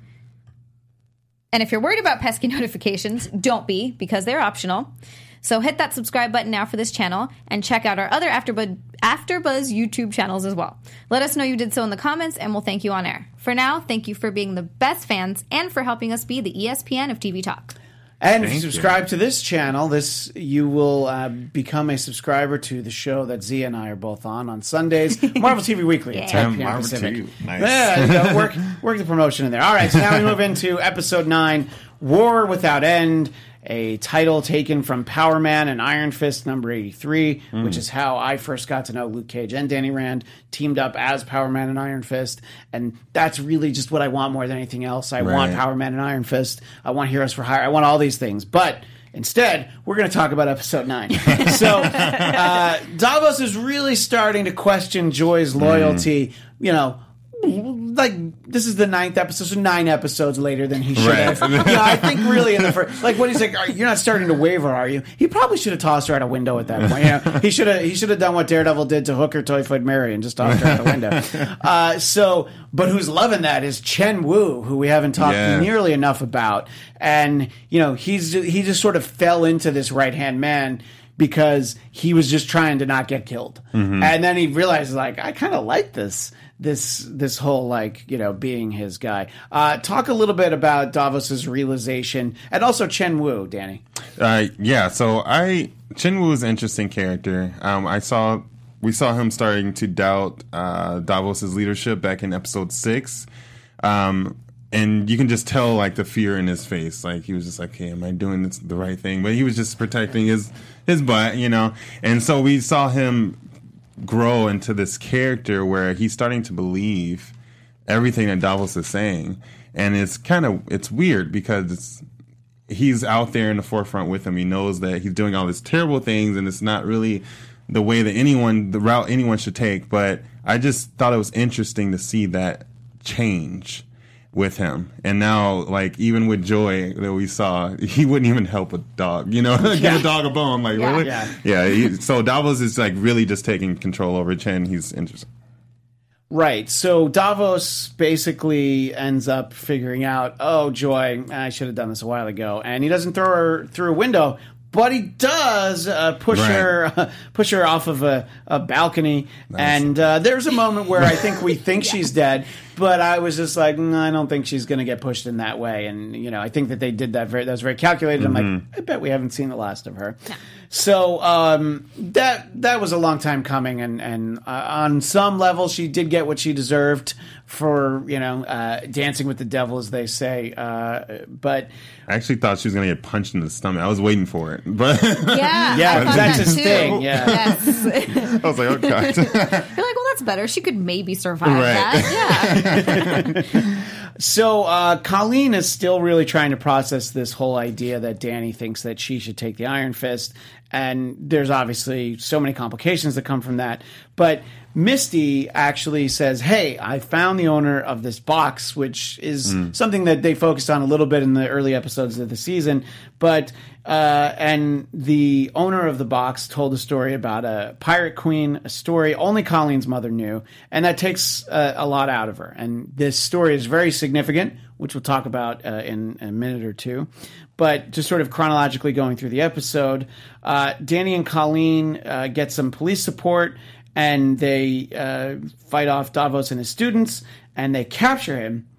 S5: And if you're worried about pesky notifications, don't be, because they're optional. So hit that subscribe button now for this channel and check out our other AfterBuzz, AfterBuzz YouTube channels as well. Let us know you did so in the comments and we'll thank you on air. For now, thank you for being the best fans and for helping us be the E S P N of T V Talk.
S2: And if you
S4: Thank you.
S2: subscribe to this channel, this you will uh, become a subscriber to the show that Zia and I are both on on Sundays, Marvel T V Weekly at
S5: Yeah.
S2: ten p.m.
S4: Marvel
S2: Pacific.
S4: T V. Nice.
S2: Yeah, you go. work work the promotion in there. All right, so now we move into episode nine, War Without End, a title taken from Power Man and Iron Fist number eighty-three,
S4: Mm.
S2: which is how I first got to know Luke Cage and Danny Rand teamed up as Power Man and Iron Fist. And that's really just what I want more than anything else. I want
S4: Right.
S2: Power Man and Iron Fist. I want Heroes for Hire. I want all these things. But instead, we're going to talk about episode nine. so uh, Davos is really starting to question Joy's loyalty. You know, like this is the ninth episode, so nine episodes later than he should
S4: Right.
S2: have. You know, I think really in the first, like when he's like, "Are- "You're not starting to waver, are you?" He probably should have tossed her out a window at that point. You know, he should have he should have done what Daredevil did to Hooker Typhoid Mary and just tossed her out the window. Uh, so, but who's loving that is Chen Wu, who we haven't talked
S4: Yeah.
S2: nearly enough about, and you know, he's he just sort of fell into this right hand man because he was just trying to not get killed, and then he realized like I kind of like this. This this whole like you know being his guy. Uh, talk a little bit about Davos's realization and also Chen Wu, Danny.
S4: Uh, yeah, so I Chen Wu is an interesting character. Um, I saw we saw him starting to doubt uh, Davos's leadership back in episode six, um, and you can just tell like the fear in his face. Like he was just like, "Hey, am I doing this the right thing?" But he was just protecting his his butt, you know. And so we saw him grow into this character where he's starting to believe everything that Davos is saying. And it's kind of, it's weird because it's, he's out there in the forefront with him. He knows that he's doing all these terrible things and it's not really the way that anyone, the route anyone should take. But I just thought it was interesting to see that change with him. And now, like, even with Joy that we saw, he wouldn't even help a dog, you know, give
S2: Yeah.
S4: a dog a bone. Like,
S5: Yeah.
S4: really?
S2: Yeah.
S4: Yeah. He, so Davos is, like, really just taking control over Chen. He's interesting.
S2: Right. So Davos basically ends up figuring out, oh, Joy, I should have done this a while ago. And he doesn't throw her through a window, but he does uh, push
S4: Right.
S2: her uh, push her off of a, a balcony. And uh, there's a moment where I think we think she's dead, but I was just like, mm, I don't think she's going to get pushed in that way. And, you know, I think that they did that very, that was very calculated. I'm like, I bet we haven't seen the last of her.
S5: No.
S2: So um, that that was a long time coming, and and uh, on some level, she did get what she deserved for, you know, uh, dancing with the devil, as they say. Uh, but
S4: I actually thought she was going to get punched in the stomach. I was waiting for it. But
S5: Yeah,
S2: Yeah,
S5: I thought
S2: that's
S5: that
S2: his
S5: too.
S2: thing, yeah.
S5: Yes.
S4: I was like, oh, God.
S5: You're like, well, that's better. She could maybe survive
S4: Right.
S5: that. Yeah.
S2: So uh, Colleen is still really trying to process this whole idea that Dany thinks that she should take the Iron Fist, and there's obviously so many complications that come from that. But Misty actually says, hey, I found the owner of this box, which is something that they focused on a little bit in the early episodes of the season. But uh, and the owner of the box told a story about a pirate queen, a story only Colleen's mother knew, and that takes uh, a lot out of her. And this story is very significant, which we'll talk about uh, in a minute or two. But just sort of chronologically going through the episode, uh, Dany and Colleen uh, get some police support, and they uh, fight off Davos and his students, and they capture him,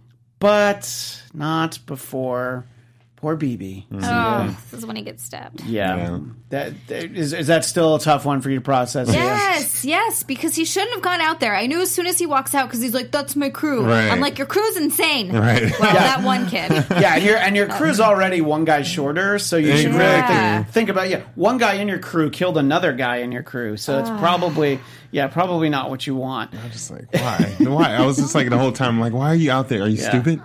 S2: but not before poor B B.
S5: Oh, this is when he gets stabbed.
S2: Yeah.
S4: Yeah.
S2: That, that is, is that still a tough one for you to process?
S5: Yes, yes, because he shouldn't have gone out there. I knew as soon as he walks out, because he's like, that's my crew.
S4: Right.
S5: I'm like, your crew's insane.
S4: Right.
S5: Well, that one kid.
S2: Yeah, and your and your crew's already one guy shorter, so you should really
S5: Yeah.
S2: think, think about yeah. One guy in your crew killed another guy in your crew, so it's probably yeah, probably not what you want.
S4: I'm just like, why? Why? I was just like the whole time, I'm like, why are you out there? Are you
S2: Yeah.
S4: stupid?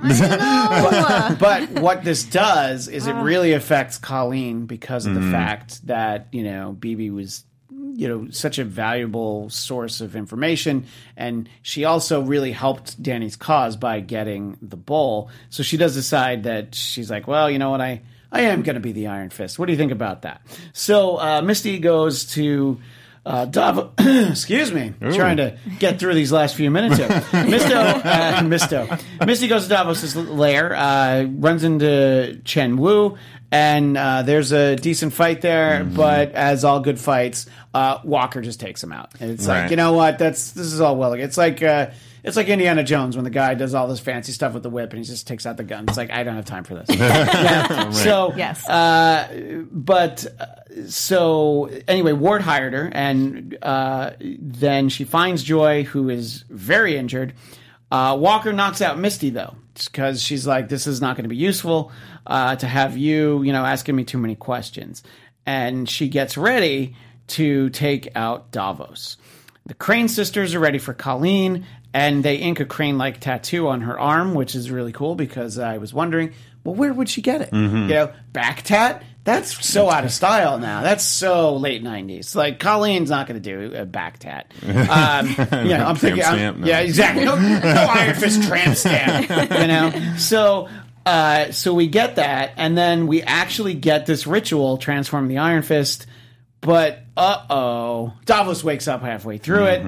S5: No.
S2: But what this does is it really affects Colleen because of the fact that, you know, B B was, you know, such a valuable source of information, and she also really helped Dany's cause by getting the bowl. So she does decide that she's like, well, you know what, I, I am going to be the Iron Fist. What do you think about that? So uh, Misty goes to Uh, Davos, excuse me, trying to get through these last few minutes here. Misto, uh, Misto. Misty goes to Davos' lair, uh, runs into Chen Wu, and uh, there's a decent fight there,
S4: Mm-hmm.
S2: but as all good fights, uh, Walker just takes him out. And it's like,
S4: Right.
S2: you know what, that's this is all well. It's like uh, it's like Indiana Jones when the guy does all this fancy stuff with the whip and he just takes out the gun. It's like, I don't have time for this. Yeah. So,
S5: Yes.
S2: uh, but uh, so anyway, Ward hired her, and uh, then she finds Joy, who is very injured. Uh, Walker knocks out Misty, though, because she's like, this is not going to be useful uh, to have you, you know, asking me too many questions. And she gets ready to take out Davos. The Crane sisters are ready for Colleen, and they ink a crane-like tattoo on her arm, which is really cool because I was wondering, well, where would she get it? You know, back tat? That's so out of style now. That's so late nineties. Like, Colleen's not going to do a back tat. Um, yeah, I'm
S4: Tramp
S2: thinking. I'm-
S4: stamp, no.
S2: Yeah, exactly. No, no Iron Fist tramp stamp. You know, so. Uh, so we get that, and then we actually get this ritual transform the Iron Fist. But uh oh, Davos wakes up halfway through it.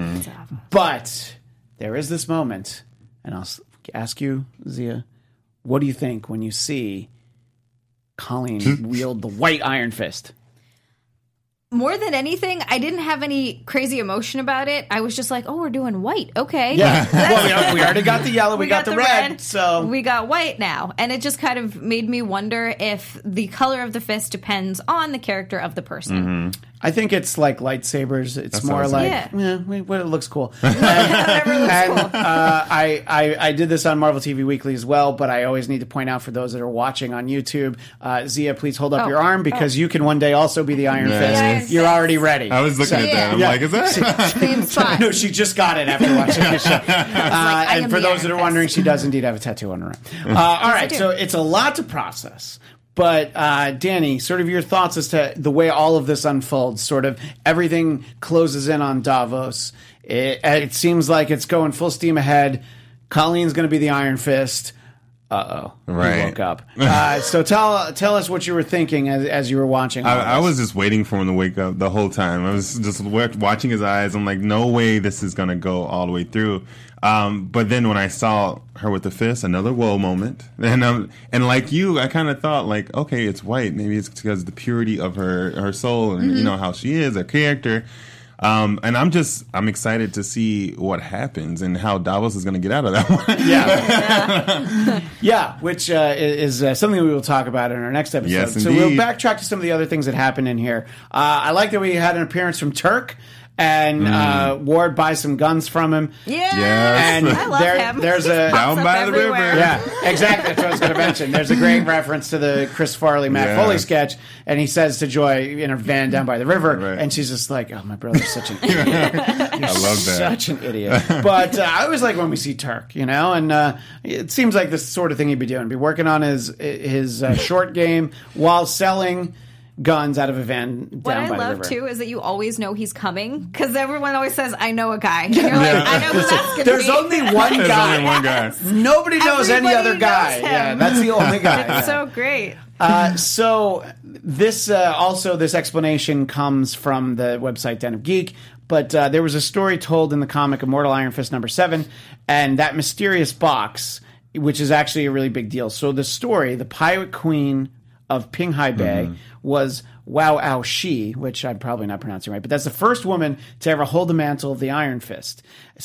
S2: But there is this moment, and I'll s- ask you, Zia, what do you think when you see Colleen wield the white Iron Fist?
S5: More than anything, I didn't have any crazy emotion about it. I was just like, oh, we're doing white. Okay.
S2: Yeah, well, we, we already got the yellow, we, got, the, red, so
S5: we got white now. And it just kind of made me wonder if the color of the fist depends on the character of the person.
S2: I think it's like lightsabers. It's
S4: That's what I
S2: more
S4: was
S2: like,
S5: thinking.
S2: yeah, we- well, it looks cool. And, and, uh, I, I I did this on Marvel T V Weekly as well, but I always need to point out for those that are watching on YouTube, uh, Zia, please hold up
S5: Oh.
S2: your arm because you can one day also be the Iron
S4: Yeah.
S2: Fist.
S5: The Iron
S2: You're
S5: Fist.
S2: already ready.
S4: I was looking
S2: So-
S4: at that. I'm
S2: Yeah.
S4: like, is that?
S5: Same spot.
S2: No, she just got it after watching the show. Uh,
S5: I
S2: and
S5: am
S2: for
S5: the
S2: those
S5: Iron
S2: that are
S5: Fist.
S2: wondering, she does indeed have a tattoo on her arm. Uh, all right,
S5: do.
S2: so it's a lot to process. But uh, Danny, sort of your thoughts as to the way all of this unfolds. Sort of everything closes in on Davos. It, it seems like it's going full steam ahead. Colleen's going to be the Iron Fist. Uh oh,
S4: Right.
S2: He woke up. Uh, so tell tell us what you were thinking as, as you were watching. all
S4: I, I
S2: this.
S4: was just waiting for him to wake up the whole time. I was just wa- watching his eyes. I'm like, no way this is going to go all the way through. Um, but then when I saw her with the fist, another whoa moment. And um, and like you, I kind of thought like, okay, it's white. Maybe it's because the purity of her, her soul and,
S2: Mm-hmm.
S4: you know, how she is, her character. Um, and I'm just, I'm excited to see what happens and how Davos is going to get out of that one.
S2: Yeah. yeah, which uh, is uh, something we will talk about in our next episode.
S4: Yes,
S2: so we'll
S4: indeed.
S2: backtrack to some of the other things that happened in here. Uh, I like that we had an appearance from Turk. And
S4: Mm.
S2: uh, Ward buys some guns from him.
S5: Yeah,
S4: Yes.
S2: And
S5: I love
S2: there-
S5: him.
S2: there's
S5: He
S2: a-
S5: pops
S4: Down
S5: up
S4: by the river.
S5: everywhere.
S2: Yeah, exactly. That's what I was going to mention. There's a great reference to the Chris Farley, Matt
S4: Yeah.
S2: Foley sketch, and he says to Joy in her van down by the river,
S4: Right.
S2: and she's just like, "Oh, my brother's such an idiot."
S4: I love that.
S2: Such an idiot. But uh, I always like when we see Turk, you know, and uh, it seems like this sort of thing he'd be doing, be working on his his uh, short game while selling guns out of a van down
S5: What I
S2: by
S5: love
S2: the river.
S5: too is that you always know he's coming because everyone always says, "I know a guy," and you're like, "I know who that's going to be."
S2: There's only one
S4: There's
S2: guy.
S4: only one guy.
S2: Nobody knows any
S5: Everybody
S2: other
S5: knows
S2: guy.
S5: him.
S2: Yeah, that's the only guy. yeah.
S5: It's so great.
S2: Uh, so this uh, also this explanation comes from the website Den of Geek, but uh, there was a story told in the comic Immortal Iron Fist number seven, and that mysterious box, which is actually a really big deal. So the story, the Pirate Queen of Pinghai Bay,
S4: Mm-hmm.
S2: was Wow Ao Shi, which I'm probably not pronouncing right, but that's the first woman to ever hold the mantle of the Iron Fist.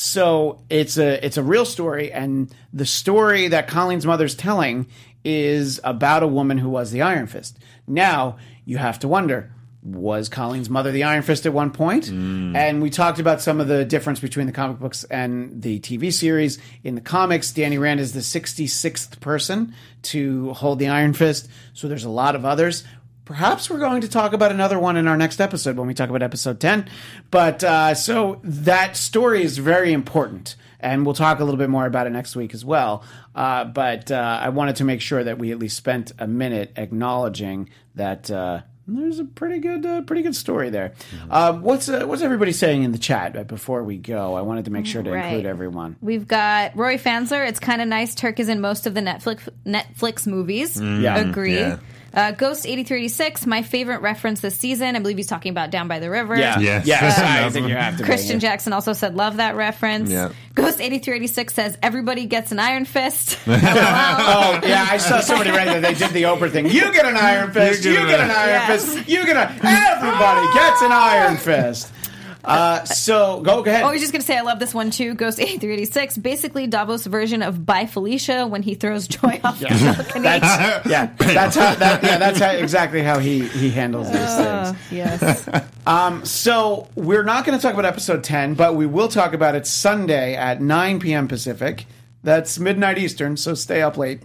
S2: So it's a it's a real story, and the story that Colleen's mother's telling is about a woman who was the Iron Fist. Now, you have to wonder, was Colleen's mother the Iron Fist at one point? And we talked about some of the difference between the comic books and the T V series. In the comics, Danny Rand is the sixty-sixth person to hold the Iron Fist, so there's a lot of others. Perhaps we're going to talk about another one in our next episode when we talk about episode ten. But uh, so that story is very important, and we'll talk a little bit more about it next week as well. Uh, but uh, I wanted to make sure that we at least spent a minute acknowledging that uh, there's a pretty good, uh, pretty good story there. Uh, what's uh, what's everybody saying in the chat uh, before we go? I wanted to make sure to
S5: Right.
S2: include everyone.
S5: We've got Rory Fansler. It's kind of nice. Turk is in most of the Netflix Netflix movies.
S2: Yeah.
S5: Agreed.
S4: yeah.
S5: Uh, Ghost eighty-three eighty-six, my favorite reference this season. I believe he's talking about Down by the River.
S2: Yeah,
S4: Yes.
S2: yes, I
S4: That's
S2: think
S4: one.
S2: you have to.
S5: Christian
S2: bring it.
S5: Jackson also said, love that reference.
S4: Yeah.
S5: Ghost eighty-three eighty-six says, everybody gets an Iron Fist.
S2: Oh, yeah, I saw somebody write that they did the Oprah thing. You get an Iron Fist. You
S4: You
S2: get,
S4: get
S2: an
S4: an-
S2: Iron
S5: Yes.
S2: Fist. You get a. Everybody gets an Iron Fist. Uh, so go, go ahead.
S5: Oh, I was just going to say, I love this one too. Ghost eighty-three eighty-six, basically Davos' version of Bye Felicia when he throws Joy off the balcony.
S2: That's, yeah, that's how. That, yeah, that's how, exactly how he he handles these
S5: Uh,
S2: things.
S5: yes.
S2: Um, so we're not going to talk about episode ten, but we will talk about it Sunday at nine p.m. Pacific. That's midnight Eastern, so stay up late.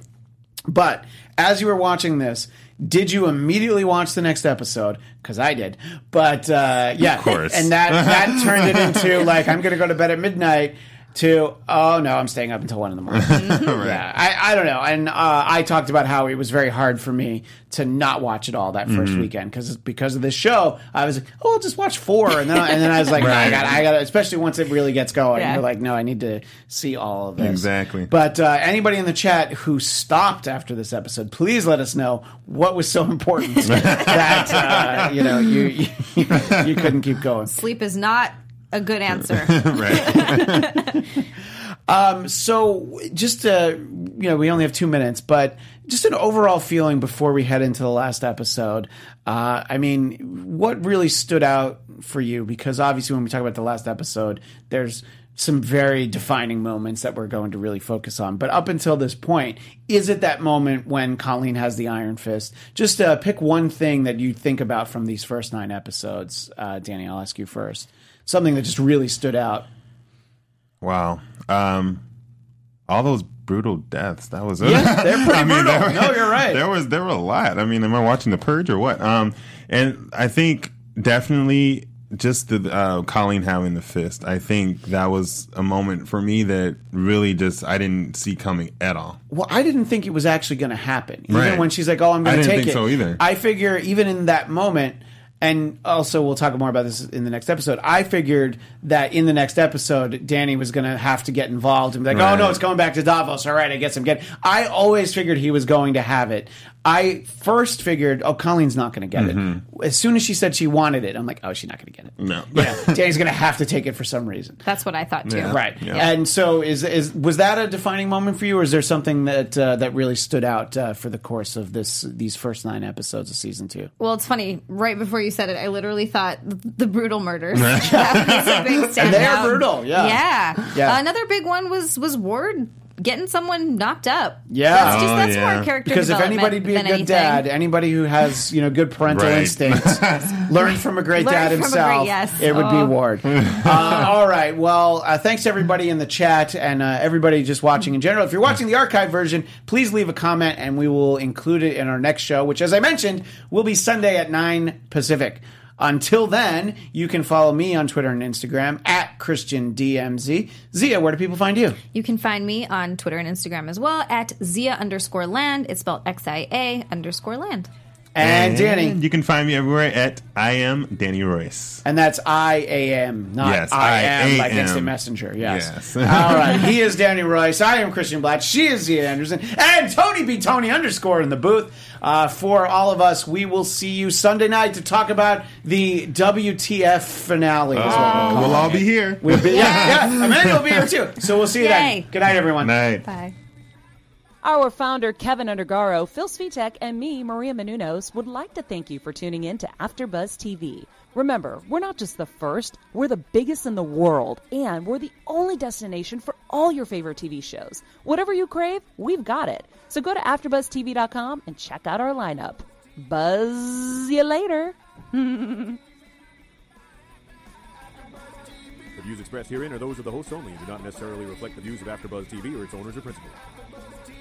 S2: But as you were watching this, did you immediately watch the next episode? Because I did. But uh, yeah,
S4: Of course.
S2: and that that turned it into like I'm going to go to bed at midnight. To oh no, I'm staying up until one in the morning. Yeah, I, I don't know, and uh, I talked about how it was very hard for me to not watch it all that 1st weekend because because of this show. I was like, oh, I'll just watch four, and then I, and then I was like, no, I got I got especially once it really gets going.
S5: Yeah.
S2: You're like, no, I need to see all of this
S4: Exactly.
S2: But uh, anybody in the chat who stopped after this episode, please let us know what was so important that uh, you know you, you you couldn't keep going.
S5: Sleep is not a good answer.
S4: Right.
S2: Um, so just uh, you know, we only have two minutes, but just an overall feeling before we head into the last episode. Uh, I mean, what really stood out for you? Because obviously, when we talk about the last episode, there's some very defining moments that we're going to really focus on. But up until this point, is it that moment when Colleen has the Iron Fist? Just uh, pick one thing that you think about from these first nine episodes. Uh, Danny, I'll ask you first. Something that just really stood out.
S4: Wow. Um, all those brutal deaths. That was
S2: yeah, they're pretty
S4: I mean,
S2: brutal.
S4: Were,
S2: no, you're right.
S4: There was there were a lot. I mean, am I watching The Purge or what? Um, and I think definitely just the uh, Colleen having the fist. I think that was a moment for me that really just I didn't see coming at all.
S2: Well, I didn't think it was actually going to happen. Even
S4: Right.
S2: when she's like, "Oh, I'm going
S4: I
S2: to
S4: didn't
S2: take
S4: think
S2: it."
S4: so either.
S2: I figure even in that moment. And also, we'll talk more about this in the next episode. I figured that in the next episode, Danny was going to have to get involved and be like,
S4: Right.
S2: oh, no, it's going back to Davos. All right, I guess I'm getting... I always figured he was going to have it. I first figured, oh, Colleen's not going to get
S4: Mm-hmm.
S2: it. As soon as she said she wanted it, I'm like, oh, she's not going to get it.
S4: No.
S2: Yeah, Danny's going to have to take it for some reason.
S5: That's what I thought too.
S4: Yeah.
S2: Right.
S4: Yeah.
S2: And so is is was that a defining moment for you, or is there something that uh, that really stood out uh, for the course of this these first nine episodes of season two?
S5: Well, it's funny. Right before you said it, I literally thought the brutal murders. That was a big standout.
S2: And they are brutal, yeah.
S5: Yeah.
S2: Yeah.
S5: Uh, another big one was was Ward getting someone knocked up.
S2: Yeah.
S5: That's just
S4: Oh,
S5: that's
S4: yeah.
S5: more character
S2: Because if
S5: development
S2: anybody'd be a
S5: than
S2: good
S5: anything.
S2: dad, anybody who has, you know, good parental
S4: Right.
S2: instincts, learned from a great
S5: Learn
S2: dad
S5: from a
S2: himself,
S5: great- yes.
S2: it would be
S5: Oh.
S2: Ward. uh, all right. Well, uh, thanks to everybody in the chat and uh, everybody just watching in general. If you're watching the archive version, please leave a comment and we will include it in our next show, which, as I mentioned, will be Sunday at nine Pacific. Until then, you can follow me on Twitter and Instagram at Christian D M Z. Zia, where do people find you?
S5: You can find me on Twitter and Instagram as well at Zia underscore land. It's spelled X I A underscore land.
S2: And Danny.
S4: You can find me everywhere at I am Danny Royce.
S2: And that's I A M, not
S4: Yes,
S2: I am like
S4: I am.
S2: Instant Messenger. Yes.
S4: Yes.
S2: All right. He is Danny Royce. I am Christian Blatt. She is Zia Anderson. And Tony B. Tony underscore in the booth. Uh, for all of us, we will see you Sunday night to talk about the W T F finale. is what we're calling
S4: We'll all
S2: it.
S4: be here.
S2: We'll be, yeah, yeah. Amanda will be here too. So we'll see you
S5: Yay.
S2: then. Good night, everyone.
S4: Night.
S5: Bye.
S3: Our founder, Kevin Undergaro, Phil Svitek, and me, Maria Menounos, would like to thank you for tuning in to AfterBuzz T V. Remember, we're not just the first, we're the biggest in the world, and we're the only destination for all your favorite T V shows. Whatever you crave, we've got it. So go to after buzz T V dot com and check out our lineup. Buzz you later.
S6: The views expressed herein are those of the hosts only and do not necessarily reflect the views of AfterBuzz T V or its owners or principals.